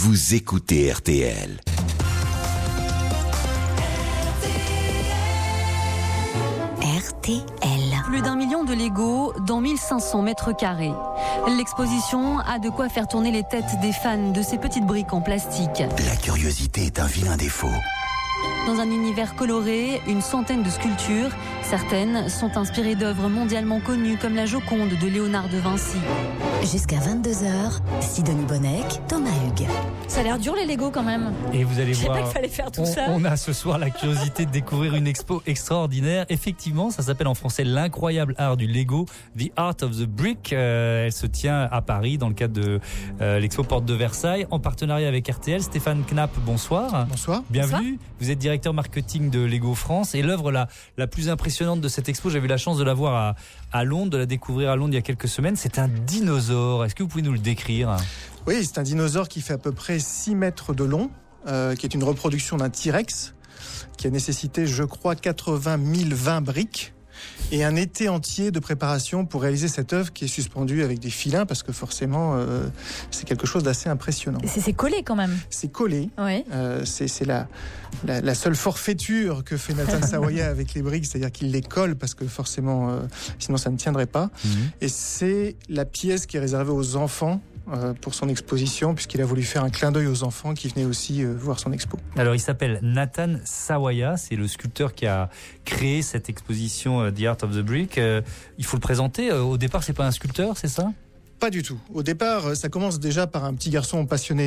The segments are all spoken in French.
vous écoutez RTL. RTL. Plus d'1 million de Lego dans 1500 mètres carrés. L'exposition a de quoi faire tourner les têtes des fans de ces petites briques en plastique. La curiosité est un vilain défaut. Dans un univers coloré, une centaine de sculptures. Certaines sont inspirées d'œuvres mondialement connues comme la Joconde de Léonard de Vinci. Jusqu'à 22h, Sidonie Bonnec, Thomas Hugues. Ça a l'air dur les Lego quand même. Et vous allez Je sais voir, pas qu'il fallait faire tout ça. On a ce soir la curiosité de découvrir une expo extraordinaire. Effectivement, ça s'appelle en français l'incroyable art du Lego, The Art of the Brick. Elle se tient à Paris dans le cadre de l'expo Porte de Versailles en partenariat avec RTL. Stéphane Knapp, bonsoir. Bonsoir. Bienvenue. Bonsoir. Vous êtes directeur marketing de Lego France et l'œuvre la plus impressionnante de cette expo, j'avais eu la chance de la voir à Londres, de la découvrir à Londres il y a quelques semaines. C'est un dinosaure. Est-ce que vous pouvez nous le décrire ? Oui, c'est un dinosaure qui fait à peu près 6 mètres de long, qui est une reproduction d'un T-Rex, qui a nécessité, je crois, 80 020 briques et un été entier de préparation pour réaliser cette œuvre qui est suspendue avec des filins, parce que forcément, c'est quelque chose d'assez impressionnant. C'est collé quand même. C'est collé. Oui. C'est la seule forfaiture que fait Nathan Sawaya avec les briques, c'est-à-dire qu'il les colle parce que forcément, sinon ça ne tiendrait pas. Et c'est la pièce qui est réservée aux enfants pour son exposition, puisqu'il a voulu faire un clin d'œil aux enfants qui venaient aussi voir son expo. Alors il s'appelle Nathan Sawaya, c'est le sculpteur qui a créé cette exposition The Art of the Brick. Il faut le présenter. Au départ, c'est pas un sculpteur, c'est ça ? Pas du tout. Au départ, ça commence déjà par un petit garçon passionné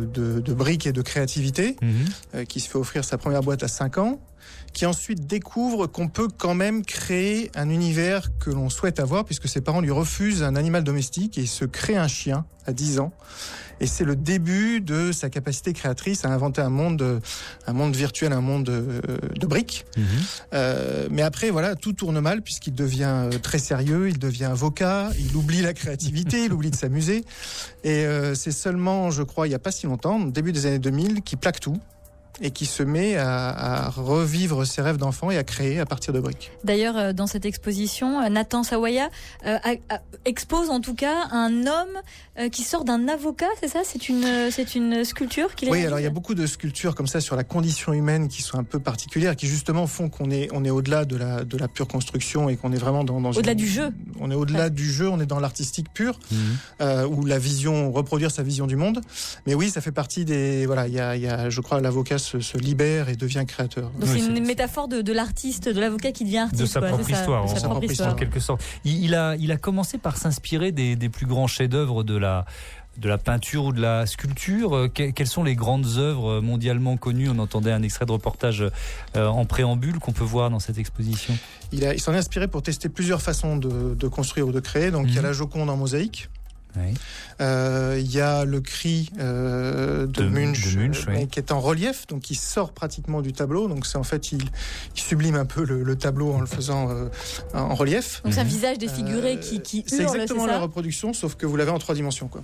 de briques et de créativité, qui se fait offrir sa première boîte à 5 ans, qui ensuite découvre qu'on peut quand même créer un univers que l'on souhaite avoir, puisque ses parents lui refusent un animal domestique et il se crée un chien à 10 ans. Et c'est le début de sa capacité créatrice à inventer un monde virtuel, un monde de briques. Mais après, voilà, tout tourne mal puisqu'il devient très sérieux, il devient avocat, il oublie la créativité, il oublie de s'amuser. Et c'est seulement, je crois, il n'y a pas si longtemps, au début des années 2000, qu'il plaque tout et qui se met à revivre ses rêves d'enfant et à créer à partir de briques. D'ailleurs, dans cette exposition, Nathan Sawaya expose en tout cas un homme qui sort d'un avocat, c'est ça ? C'est une sculpture qu'il a. Oui, alors il y a beaucoup de sculptures comme ça sur la condition humaine qui sont un peu particulières, qui justement font qu'on est au-delà de la pure construction et qu'on est vraiment dans au-delà du jeu. On est au-delà du jeu, on est dans l'artistique pur, où la vision, reproduire sa vision du monde. Mais oui, ça fait partie des... Voilà, il y a, je crois, l'avocat se libère et devient créateur. Donc c'est une métaphore de l'artiste, de l'avocat qui devient artiste. De sa propre histoire, en quelque sorte. Il a commencé par s'inspirer des plus grands chefs-d'œuvre de la peinture ou de la sculpture. Quelles sont les grandes œuvres mondialement connues ? On entendait un extrait de reportage en préambule qu'on peut voir dans cette exposition. Il s'en est inspiré pour tester plusieurs façons de construire ou de créer. Donc il y a la Joconde en mosaïque. Oui. Il y a le cri de Munch, oui. qui est en relief, donc qui sort pratiquement du tableau. Donc c'est en fait il sublime un peu le tableau en le faisant en relief. Donc c'est un visage défiguré qui hurle. C'est exactement c'est ça ? la reproduction, sauf que vous l'avez en 3 dimensions, quoi.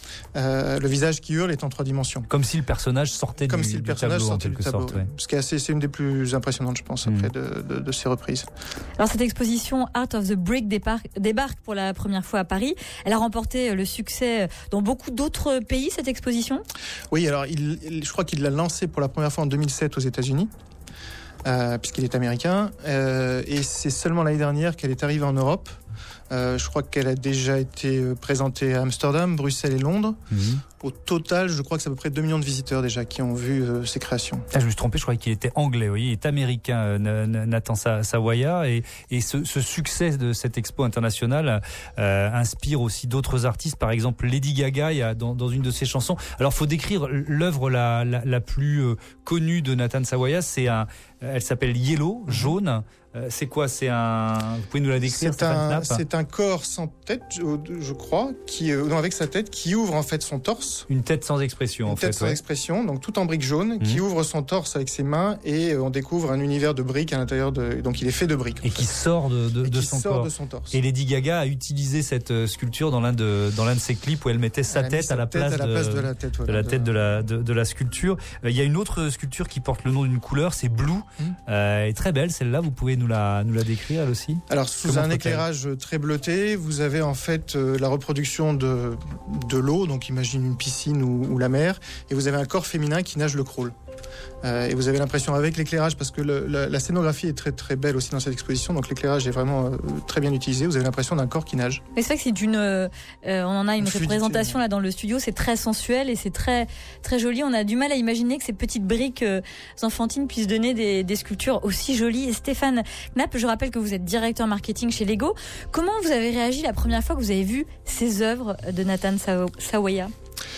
Le visage qui hurle est en 3 dimensions. Comme si le personnage sortait du tableau, en quelque sorte. Ouais. C'est une des plus impressionnantes, je pense, après de ces reprises. Alors cette exposition Art of the Brick débarque pour la première fois à Paris. Elle a remporté le succès dans beaucoup d'autres pays, cette exposition ? Oui, alors je crois qu'il l'a lancée pour la première fois en 2007 aux États-Unis. Puisqu'il est américain. Et c'est seulement l'année dernière qu'elle est arrivée en Europe. Je crois qu'elle a déjà été présentée à Amsterdam, Bruxelles et Londres. Au total, je crois que c'est à peu près 2 millions de visiteurs déjà qui ont vu ces créations. Je me suis trompé, je croyais qu'il était anglais. Oui, il est américain, Nathan Sawaya. Et ce succès de cette expo internationale inspire aussi d'autres artistes. Par exemple, Lady Gaga, il y a dans une de ses chansons. Alors, il faut décrire l'œuvre la plus connue de Nathan Sawaya. Elle s'appelle Yellow, jaune. C'est quoi ? Vous pouvez nous la décrire ? C'est un corps sans tête, je crois, avec sa tête, qui ouvre en fait son torse. Une tête sans expression, en fait. Une tête sans expression, donc tout en briques jaunes, qui ouvre son torse avec ses mains et on découvre un univers de briques à l'intérieur donc il est fait de briques. Et qui sort de son corps. De son torse. Et Lady Gaga a utilisé cette sculpture dans l'un de ses clips où elle mettait sa tête à la place de la tête de la sculpture. Il y a une autre sculpture qui porte le nom d'une couleur, c'est Blue. Elle est très belle, celle-là. Vous pouvez nous la décrire, elle aussi ? Alors, sous un éclairage très blanc bleuté, vous avez en fait la reproduction de l'eau, donc imagine une piscine ou la mer, et vous avez un corps féminin qui nage le crawl. Et vous avez l'impression avec l'éclairage, parce que la scénographie est très très belle aussi dans cette exposition, donc l'éclairage est vraiment très bien utilisé, vous avez l'impression d'un corps qui nage. Mais c'est vrai que c'est on en a une représentation là dans le studio, c'est très sensuel et c'est très très joli. On a du mal à imaginer que ces petites briques enfantines puissent donner des sculptures aussi jolies. Et Stéphane Knapp, je rappelle que vous êtes directeur marketing chez Lego. Comment vous avez réagi la première fois que vous avez vu ces œuvres de Nathan Sawaya ?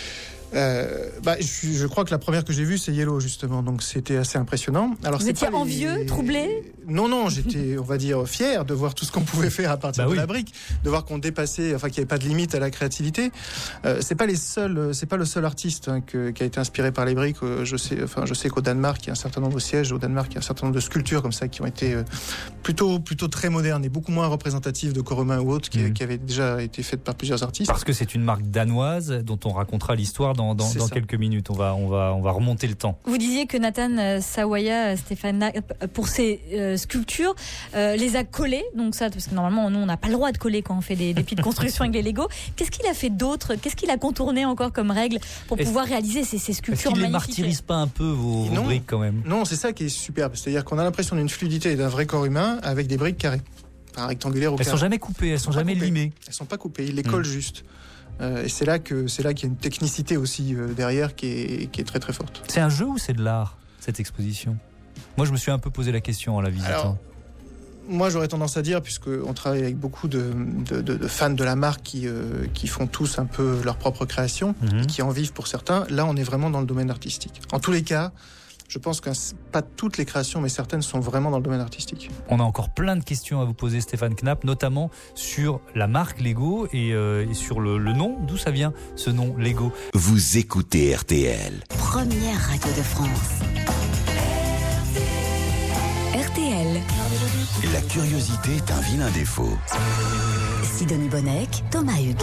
Je crois que la première que j'ai vue c'est Yellow justement, donc c'était assez impressionnant. Alors, vous étiez envieux, troublé ? Non, j'étais, on va dire, fier de voir tout ce qu'on pouvait faire à partir de la brique, de voir qu'on dépassait, qu'il n'y avait pas de limite à la créativité. C'est pas le seul artiste qui a été inspiré par les briques. Je sais qu'au Danemark, il y a un certain nombre de sièges, au Danemark, il y a un certain nombre de sculptures comme ça qui ont été plutôt très modernes et beaucoup moins représentatives de corps humain ou autres qui avaient déjà été faites par plusieurs artistes. Parce que c'est une marque danoise dont on racontera l'histoire dans quelques minutes. On va remonter le temps. Vous disiez que Nathan Sawaya, Stéphane, pour ses sculptures, les a collées. Donc ça, parce que normalement, nous, on n'a pas le droit de coller quand on fait des petites constructions avec les Lego. Qu'est-ce qu'il a fait d'autre ? Qu'est-ce qu'il a contourné encore comme règle pour pouvoir réaliser ces sculptures magnifiques ? Est-ce qu'il ne martyrise pas un peu vos briques quand même ? Non, c'est ça qui est superbe. C'est-à-dire qu'on a l'impression d'une fluidité et d'un vrai corps humain avec des briques carrées. Enfin, rectangulaires ou carrées. Elles sont jamais coupées, elles sont jamais limées. Elles sont pas coupées, il les colle juste. Et c'est là qu'il y a une technicité aussi derrière qui est très très forte. C'est un jeu ou c'est de l'art, cette exposition ? Moi, je me suis un peu posé la question en la visitant. Alors, moi, j'aurais tendance à dire, puisqu'on travaille avec beaucoup de fans de la marque qui font tous un peu leur propre création, et qui en vivent pour certains, là, on est vraiment dans le domaine artistique. En tous les cas, je pense que pas toutes les créations, mais certaines sont vraiment dans le domaine artistique. On a encore plein de questions à vous poser, Stéphane Knapp, notamment sur la marque Lego et sur le nom. D'où ça vient, ce nom Lego ? Vous écoutez RTL. Première radio de France. RTL. La curiosité est un vilain défaut. Sidonie Bonnec, Thomas Hugues.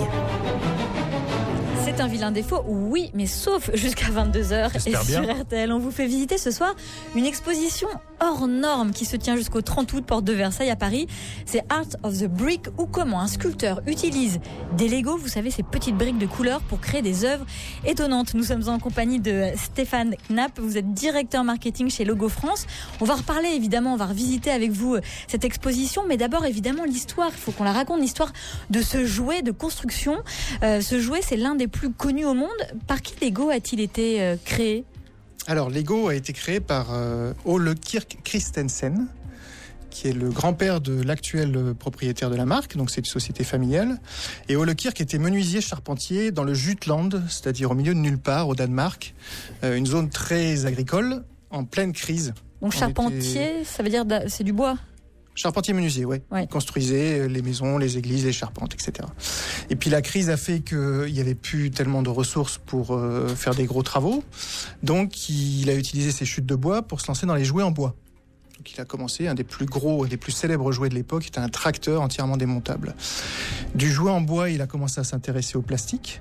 C'est un vilain défaut, oui, mais sauf jusqu'à 22h. J'espère et bien. Sur RTL, on vous fait visiter ce soir une exposition hors norme qui se tient jusqu'au 30 août, porte de Versailles à Paris. C'est Art of the Brick, ou comment un sculpteur utilise des Lego, vous savez, ces petites briques de couleur pour créer des œuvres étonnantes. Nous sommes en compagnie de Stéphane Knapp, vous êtes directeur marketing chez Lego France. On va reparler évidemment, on va revisiter avec vous cette exposition, mais d'abord évidemment l'histoire, il faut qu'on la raconte, l'histoire de ce jouet de construction. Ce jouet, c'est l'un des plus connu au monde. Par qui Lego a-t-il été créé ? Alors, Lego a été créé par Ole Kirk Christensen, qui est le grand-père de l'actuel propriétaire de la marque, donc c'est une société familiale. Et Ole Kirk était menuisier charpentier dans le Jutland, c'est-à-dire au milieu de nulle part, au Danemark, une zone très agricole, en pleine crise. Donc charpentier, ça veut dire c'est du bois ? Charpentier menuisier, ouais. Il construisait les maisons, les églises, les charpentes, etc. Et puis la crise a fait qu'il n'y avait plus tellement de ressources pour faire des gros travaux. Donc il a utilisé ses chutes de bois pour se lancer dans les jouets en bois. Donc il a commencé, un des plus gros et des plus célèbres jouets de l'époque, était un tracteur entièrement démontable. Du jouet en bois, il a commencé à s'intéresser au plastique.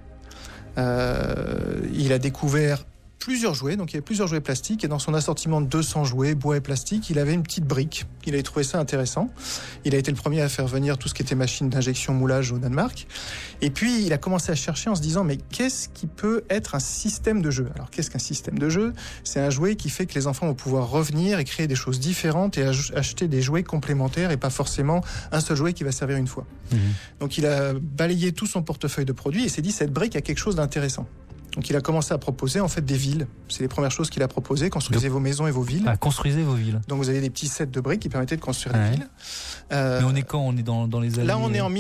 Il a découvert plusieurs jouets, donc il y avait plusieurs jouets plastiques, et dans son assortiment de 200 jouets, bois et plastique, il avait une petite brique. Il avait trouvé ça intéressant. Il a été le premier à faire venir tout ce qui était machine d'injection moulage au Danemark. Et puis, il a commencé à chercher en se disant, mais qu'est-ce qui peut être un système de jeu ? Alors, qu'est-ce qu'un système de jeu ? C'est un jouet qui fait que les enfants vont pouvoir revenir et créer des choses différentes et acheter des jouets complémentaires et pas forcément un seul jouet qui va servir une fois. Donc, il a balayé tout son portefeuille de produits et s'est dit, cette brique a quelque chose d'intéressant. Donc il a commencé à proposer en fait des villes. C'est les premières choses qu'il a proposées. Construisez vos maisons et vos villes. Construisez vos villes. Donc vous avez des petits sets de briques qui permettaient de construire des villes. Mais on est quand ? On est dans les années... Là on est en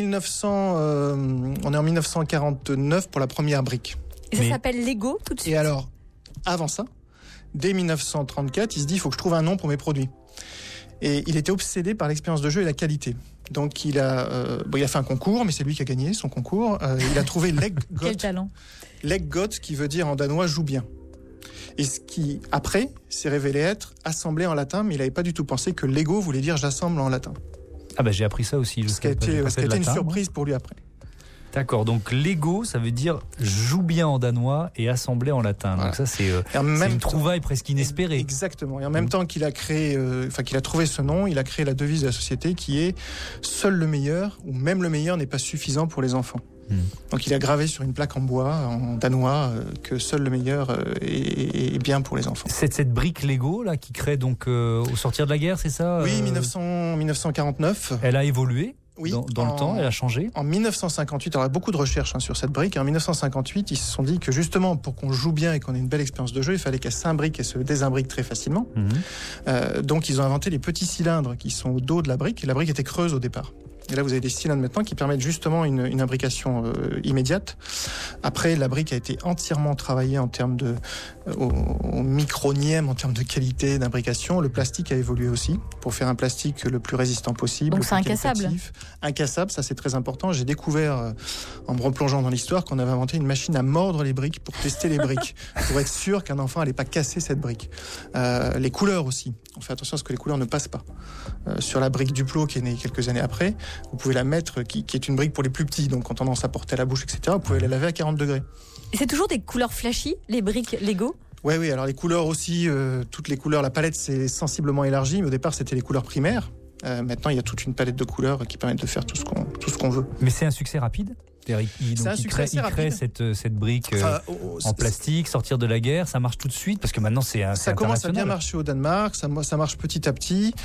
1949 pour la première brique. Et ça s'appelle Lego tout de suite. Et alors, avant ça, dès 1934, il se dit il faut que je trouve un nom pour mes produits. Et il était obsédé par l'expérience de jeu et la qualité. Donc il a fait un concours, mais c'est lui qui a gagné son concours. Il a trouvé Leggot. Quel talent. Leggot, qui veut dire en danois joue bien. Et ce qui, après, s'est révélé être assemblé en latin, mais il n'avait pas du tout pensé que Lego voulait dire j'assemble en latin. Ah j'ai appris ça aussi. Ce qui a été une surprise pour lui après. D'accord, donc Lego, ça veut dire joue bien en danois et assemblé en latin. Voilà. Donc ça, c'est une trouvaille presque inespérée. Exactement. Et en même temps qu'il a créé, qu'il a trouvé ce nom, il a créé la devise de la société qui est « Seul le meilleur » ou « Même le meilleur n'est pas suffisant pour les enfants ». Donc il a gravé sur une plaque en bois, en danois, que seul le meilleur est bien pour les enfants. Cette brique Lego là qui crée donc au sortir de la guerre, c'est ça? Oui, 1949. Elle a évolué. Oui, dans le temps, elle a changé. En 1958, alors il y a beaucoup de recherches sur cette brique. En 1958, ils se sont dit que justement, pour qu'on joue bien et qu'on ait une belle expérience de jeu, il fallait qu'elle s'imbrique et se désimbrique très facilement. Donc ils ont inventé les petits cylindres qui sont au dos de la brique. Et la brique était creuse au départ. Et là, vous avez des cylindres maintenant qui permettent justement une imbrication immédiate. Après, la brique a été entièrement travaillée en termes au micronième, en termes de qualité d'imbrication. Le plastique a évolué aussi pour faire un plastique le plus résistant possible. Donc c'est incassable. Incassable, ça c'est très important. J'ai découvert, en me replongeant dans l'histoire, qu'on avait inventé une machine à mordre les briques pour tester les briques, pour être sûr qu'un enfant n'allait pas casser cette brique. Les couleurs aussi. On fait attention à ce que les couleurs ne passent pas. Sur la brique Duplo, qui est née quelques années après, vous pouvez la mettre, qui est une brique pour les plus petits, donc en tendance à porter à la bouche, etc. Vous pouvez la laver à 40 degrés. Et c'est toujours des couleurs flashy, les briques Lego? Oui, alors les couleurs aussi, toutes les couleurs, la palette s'est sensiblement élargie, mais au départ c'était les couleurs primaires. Maintenant il y a toute une palette de couleurs qui permettent de faire tout ce qu'on veut. Mais c'est un succès rapide? Il crée cette brique en plastique, sortir de la guerre, ça marche tout de suite parce que maintenant c'est international. Ça commence à bien marcher au Danemark, ça marche petit à petit.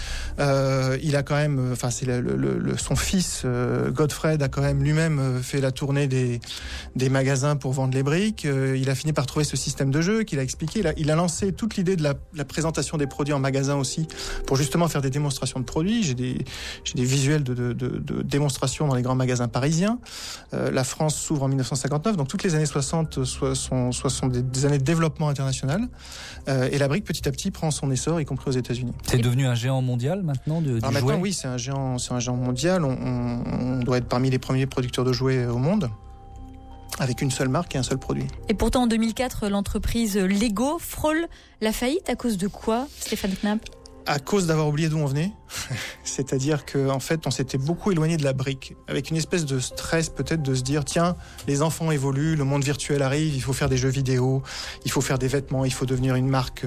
Il a quand même, son fils Godfred a quand même lui-même fait la tournée des magasins pour vendre les briques. Il a fini par trouver ce système de jeu qu'il a expliqué. Il a lancé toute l'idée de la présentation des produits en magasin aussi pour justement faire des démonstrations de produits. J'ai des visuels de démonstrations dans les grands magasins parisiens. La France s'ouvre en 1959, donc toutes les années 60 sont des années de développement international. Et la brique, petit à petit, prend son essor, y compris aux États-Unis. C'est devenu un géant mondial maintenant du maintenant, jouet? Oui, c'est un géant mondial. On doit être parmi les premiers producteurs de jouets au monde, avec une seule marque et un seul produit. Et pourtant, en 2004, l'entreprise Lego frôle la faillite à cause de quoi, Stéphane Knapp? À cause d'avoir oublié d'où on venait. C'est-à-dire qu'en fait, on s'était beaucoup éloigné de la brique, avec une espèce de stress peut-être de se dire, tiens, les enfants évoluent, le monde virtuel arrive, il faut faire des jeux vidéo, il faut faire des vêtements, il faut devenir une marque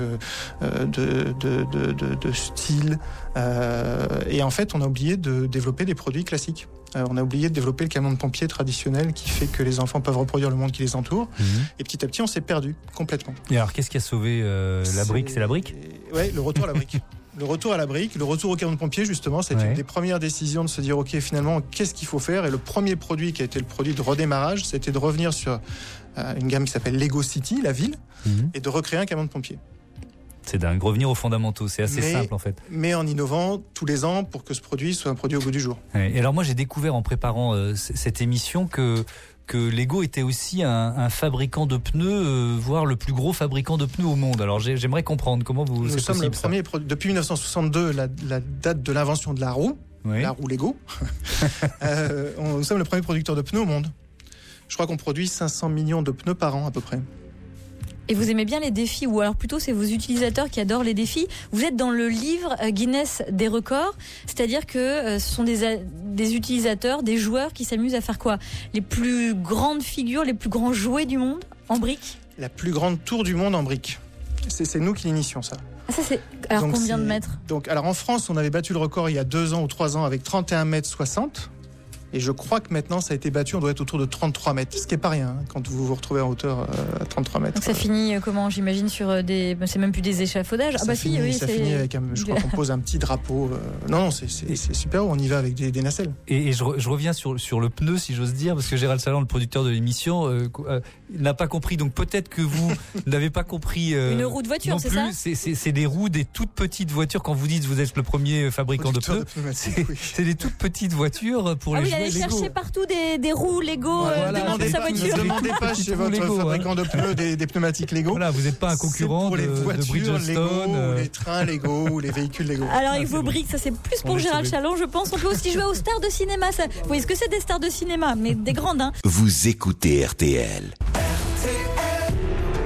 de style. Et en fait, on a oublié de développer des produits classiques. On a oublié de développer le camion de pompier traditionnel qui fait que les enfants peuvent reproduire le monde qui les entoure. Et petit à petit, on s'est perdu complètement. Et alors, qu'est-ce qui a sauvé la brique? C'est la brique? Oui, le retour à la brique. Le retour à la brique, le retour au camion de pompier, justement, c'était une des premières décisions de se dire, ok, finalement, qu'est-ce qu'il faut faire? Et le premier produit qui a été le produit de redémarrage, c'était de revenir sur une gamme qui s'appelle Lego City, la ville, et de recréer un camion de pompier. C'est dingue, revenir aux fondamentaux, c'est assez simple en fait. Mais en innovant tous les ans pour que ce produit soit un produit au goût du jour. Et alors moi j'ai découvert en préparant cette émission que Lego était aussi un fabricant de pneus, voire le plus gros fabricant de pneus au monde. Alors j'aimerais comprendre comment vous... Nous sommes le premier depuis 1962, la date de l'invention de la roue, la roue Lego. Nous sommes le premier producteur de pneus au monde. Je crois qu'on produit 500 millions de pneus par an à peu près. Et vous aimez bien les défis, ou alors plutôt c'est vos utilisateurs qui adorent les défis. Vous êtes dans le livre Guinness des records, c'est-à-dire que ce sont des utilisateurs, des joueurs qui s'amusent à faire quoi? Les plus grandes figures, les plus grands jouets du monde en briques? La plus grande tour du monde en briques. C'est nous qui l'initions ça. Ah, ça c'est... Alors donc combien de mètres? Alors en France, on avait battu le record il y a 2 ans ou 3 ans avec 31,60 mètres. Et je crois que maintenant, ça a été battu, on doit être autour de 33 mètres. Ce qui n'est pas rien, quand vous vous retrouvez en hauteur à 33 mètres. Donc ça finit comment, j'imagine, sur des... C'est même plus des échafaudages. Ça finit avec, je crois qu'on pose un petit drapeau. Non, c'est super, on y va avec des nacelles. Et je reviens sur le pneu, si j'ose dire, parce que Gérald Salan, le producteur de l'émission, n'a pas compris. Donc peut-être que vous n'avez pas compris. Une roue de voiture, c'est ça? C'est des roues, des toutes petites voitures. Quand vous dites vous êtes le premier fabricant de pneus, c'est des toutes petites voitures pour les jouets. Allez chercher partout des roues Lego dans sa voiture. Ne demandez pas chez votre fabricant de pneus des pneumatiques Lego. Voilà, vous n'êtes pas un concurrent pour les voitures de Lego, ou les trains Lego, ou les véhicules Lego. Alors avec vos briques, ça c'est plus pour Gérald Salan, je pense. On peut aussi jouer aux stars de cinéma. Vous voyez ce que c'est des stars de cinéma, mais des grandes. Vous écoutez RTL. RTL.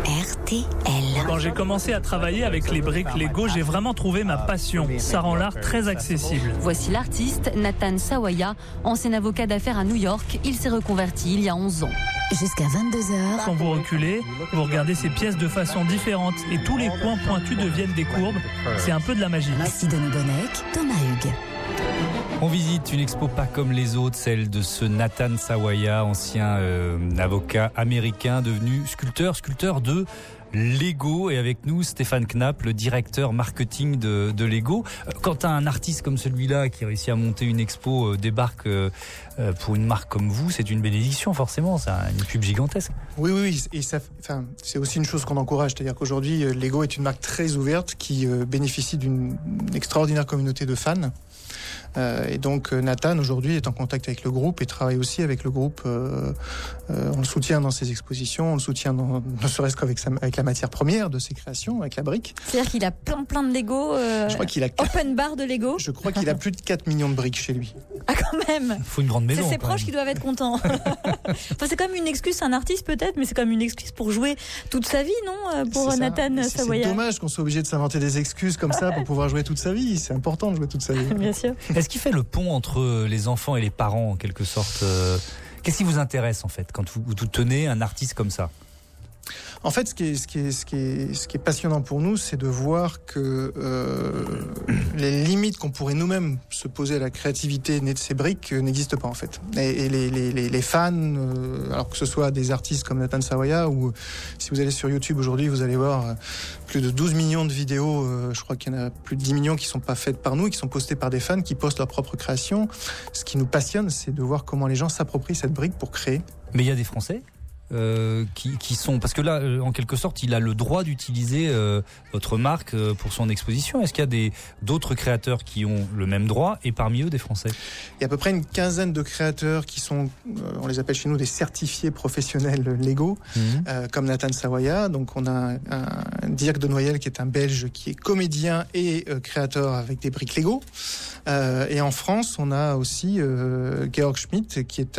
RTL. Quand j'ai commencé à travailler avec les briques Lego, j'ai vraiment trouvé ma passion. Ça rend l'art très accessible. Voici l'artiste Nathan Sawaya, ancien avocat d'affaires à New York. Il s'est reconverti il y a 11 ans. Jusqu'à 22h. Quand vous reculez, vous regardez ces pièces de façon différente et tous les points pointus deviennent des courbes. C'est un peu de la magie. Sidonie Bonnec, Thomas Hugues. On visite une expo pas comme les autres, celle de ce Nathan Sawaya, ancien avocat américain devenu sculpteur de Lego. Et avec nous, Stéphane Knapp, le directeur marketing de Lego. Quand un artiste comme celui-là, qui réussit à monter une expo, débarque pour une marque comme vous, c'est une bénédiction forcément, c'est une pub gigantesque. Oui, et c'est aussi une chose qu'on encourage, c'est-à-dire qu'aujourd'hui, Lego est une marque très ouverte qui bénéficie d'une extraordinaire communauté de fans. Et donc Nathan aujourd'hui est en contact avec le groupe et travaille aussi avec le groupe. On le soutient dans ses expositions, on le soutient ne serait-ce qu'avec avec la matière première de ses créations, avec la brique. C'est-à-dire qu'il a plein de Lego. Je crois qu'il a open bar de Lego. Je crois qu'il a plus de 4 millions de briques chez lui. Ah quand même. Il faut une grande maison. C'est ses proches qui doivent être contents. Enfin, c'est comme une excuse, c'est un artiste peut-être, mais c'est comme une excuse pour jouer toute sa vie, non, pour Nathan Sawaya. C'est dommage qu'on soit obligé de s'inventer des excuses comme ça pour pouvoir jouer toute sa vie. C'est important de jouer toute sa vie. Bien sûr. Est-ce qu'il fait le pont entre les enfants et les parents en quelque sorte? Qu'est-ce qui vous intéresse en fait quand vous tenez un artiste comme ça? En fait, ce qui est passionnant pour nous, c'est de voir que les limites qu'on pourrait nous-mêmes se poser à la créativité née de ces briques n'existent pas en fait. Et les fans, alors que ce soit des artistes comme Nathan Sawaya, ou si vous allez sur YouTube aujourd'hui, vous allez voir plus de 12 millions de vidéos, je crois qu'il y en a plus de 10 millions qui sont pas faites par nous, qui sont postées par des fans, qui postent leur propre création. Ce qui nous passionne, c'est de voir comment les gens s'approprient cette brique pour créer. Mais il y a des Français qui sont, parce que là en quelque sorte il a le droit d'utiliser votre marque pour son exposition. Est-ce qu'il y a d'autres créateurs qui ont le même droit et parmi eux des Français? Il y a à peu près une quinzaine de créateurs qui sont, on les appelle chez nous des certifiés professionnels Lego, comme Nathan Sawaya. Donc on a un Dirk de Noyel qui est un Belge qui est comédien et créateur avec des briques Lego. Et en France on a aussi Georg Schmidt qui est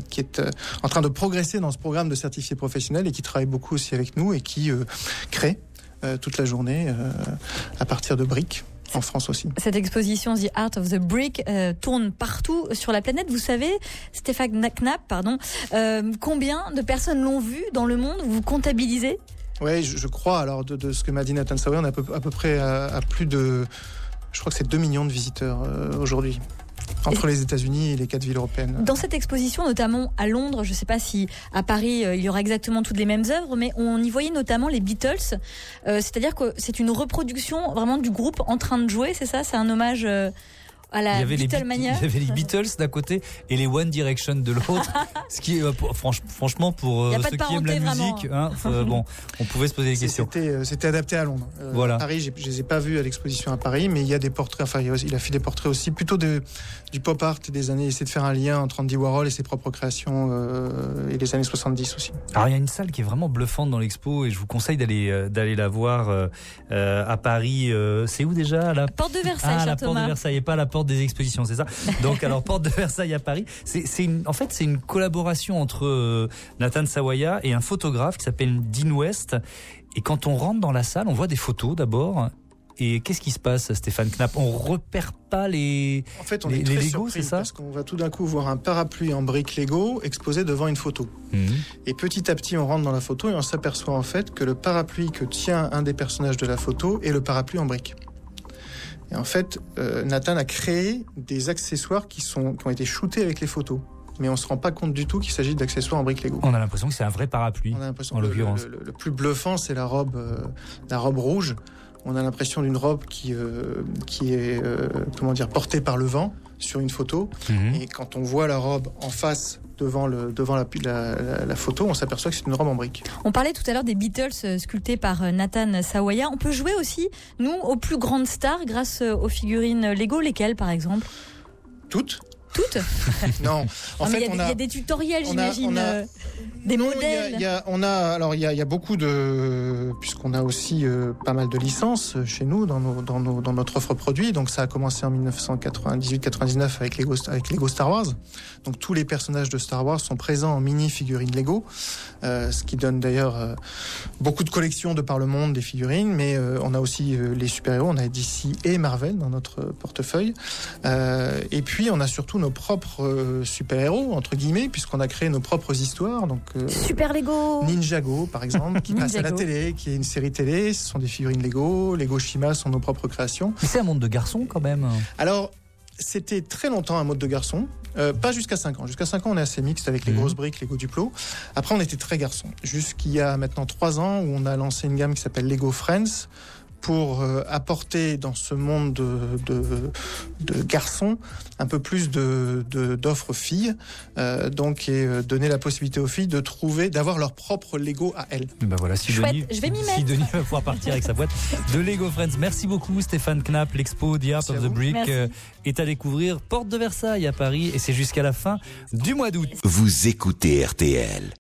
en train de progresser dans ce programme de certifié professionnel et qui travaille beaucoup aussi avec nous et qui crée toute la journée à partir de briques. En France aussi. Cette exposition The Art of the Brick tourne partout sur la planète. Vous savez, Stéphane Knapp, combien de personnes l'ont vue dans le monde? Vous comptabilisez? Oui, je crois. Alors de ce que m'a dit Nathan Sawaya, on est à peu près à plus de, je crois que c'est 2 millions de visiteurs aujourd'hui. Entre les États-Unis et les 4 villes européennes. Dans cette exposition, notamment à Londres, je ne sais pas si à Paris il y aura exactement toutes les mêmes œuvres, mais on y voyait notamment les Beatles. C'est-à-dire que c'est une reproduction vraiment du groupe en train de jouer, c'est ça? C'est un hommage à la Beatlemania. Il y avait les Beatles d'un côté et les One Direction de l'autre. Ce qui est franchement pour ceux qui aiment la musique, bon, on pouvait se poser des questions. C'était adapté à Londres. Voilà. À Paris, je les ai pas vus à l'exposition à Paris, mais il y a des portraits. Enfin, il a fait des portraits aussi plutôt du pop art des années. Essayer de faire un lien entre Andy Warhol et ses propres créations et les années 70 aussi. Alors il y a une salle qui est vraiment bluffante dans l'expo et je vous conseille d'aller la voir à Paris. C'est où déjà? La porte de Versailles, la porte de Versailles, et pas la porte des expositions, c'est ça? Donc alors porte de Versailles à Paris. C'est une collaboration entre Nathan Sawaya et un photographe qui s'appelle Dean West. Et quand on rentre dans la salle, on voit des photos d'abord. Et qu'est-ce qui se passe, Stéphane Knapp? On repère pas les on est très Lego, c'est ça? Parce qu'on va tout d'un coup voir un parapluie en briques Lego exposé devant une photo. Et petit à petit, on rentre dans la photo et on s'aperçoit en fait que le parapluie que tient un des personnages de la photo est le parapluie en briques. Et en fait, Nathan a créé des accessoires qui ont été shootés avec les photos. Mais on ne se rend pas compte du tout qu'il s'agit d'accessoires en briques Lego. On a l'impression que c'est un vrai parapluie. On a l'impression en l'occurrence. Le plus bluffant, c'est la robe rouge. On a l'impression d'une robe qui est portée par le vent sur une photo. Et quand on voit la robe en face devant la photo, on s'aperçoit que c'est une robe en briques. On parlait tout à l'heure des Beatles sculptés par Nathan Sawaya. On peut jouer aussi, nous, aux plus grandes stars grâce aux figurines Lego. Lesquelles, par exemple? Toutes. toutes? Non, en fait, il y a des tutoriels, j'imagine, des modèles. Il y a beaucoup de, puisqu'on a aussi pas mal de licences chez nous dans notre offre produit. Donc ça a commencé en 1998-99 avec Lego Star Wars. Donc tous les personnages de Star Wars sont présents en mini figurines Lego, ce qui donne d'ailleurs beaucoup de collections de par le monde des figurines. Mais on a aussi les super-héros, on a DC et Marvel dans notre portefeuille. Et puis on a surtout nos propres super-héros entre guillemets, puisqu'on a créé nos propres histoires. Donc Super Lego, Ninjago par exemple, qui passe à la télé, qui est une série télé. Ce sont des figurines Lego Shima sont nos propres créations. Mais c'est un monde de garçons quand même. Alors c'était très longtemps un mode de garçon, pas jusqu'à 5 ans. Jusqu'à 5 ans, on est assez mixte avec les grosses briques, Lego Duplo. Après, on était très garçon. Jusqu'il y a maintenant 3 ans où on a lancé une gamme qui s'appelle Lego Friends pour apporter dans ce monde de garçons un peu plus d'offres filles, donc et donner la possibilité aux filles d'avoir leur propre Lego à elles. Ben voilà, Chouette, je vais m'y mettre. Sidonie va pouvoir partir avec sa boîte de Lego Friends. Merci beaucoup Stéphane Knapp. L'expo The Art of the Brick est à découvrir porte de Versailles à Paris et c'est jusqu'à la fin du mois d'août. Vous écoutez RTL.